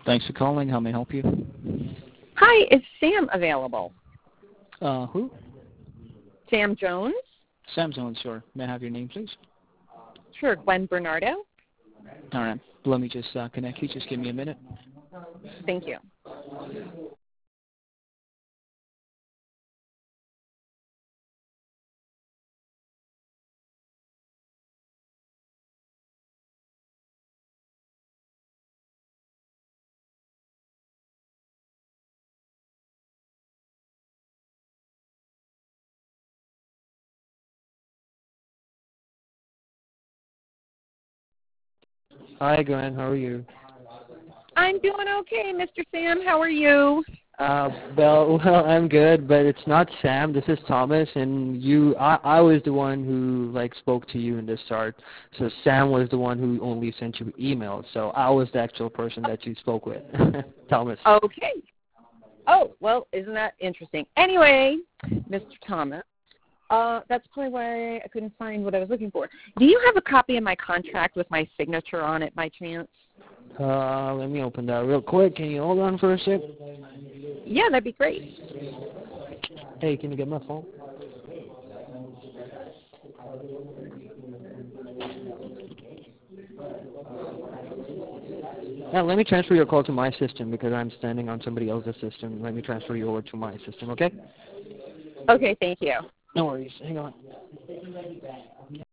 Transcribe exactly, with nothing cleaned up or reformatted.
Thanks for calling. How may I help you? Hi, is Sam available? Uh, who? Sam Jones? Sam Jones, sure. May I have your name, please? Sure, Gwen Bernardo. All right. Let me just uh, connect you. Just give me a minute. Thank you. Hi, Glenn. How are you? I'm doing okay, Mister Sam. How are you? Uh, well, well, I'm good, but it's not Sam. This is Thomas, and you. I, I was the one who like spoke to you in the start. So Sam was the one who only sent you emails. So I was the actual person that you spoke with, Thomas. Okay. Oh, well, isn't that interesting? Anyway, Mister Thomas, uh, that's probably why I couldn't find what I was looking for. Do you have a copy of my contract with my signature on it by chance? Uh, let me open that real quick. Can you hold on for a sec? Yeah, that'd be great. Hey, can you get my phone? Now, let me transfer your call to my system because I'm standing on somebody else's system. Let me transfer you over to my system, okay? Okay, thank you. No worries. Hang on.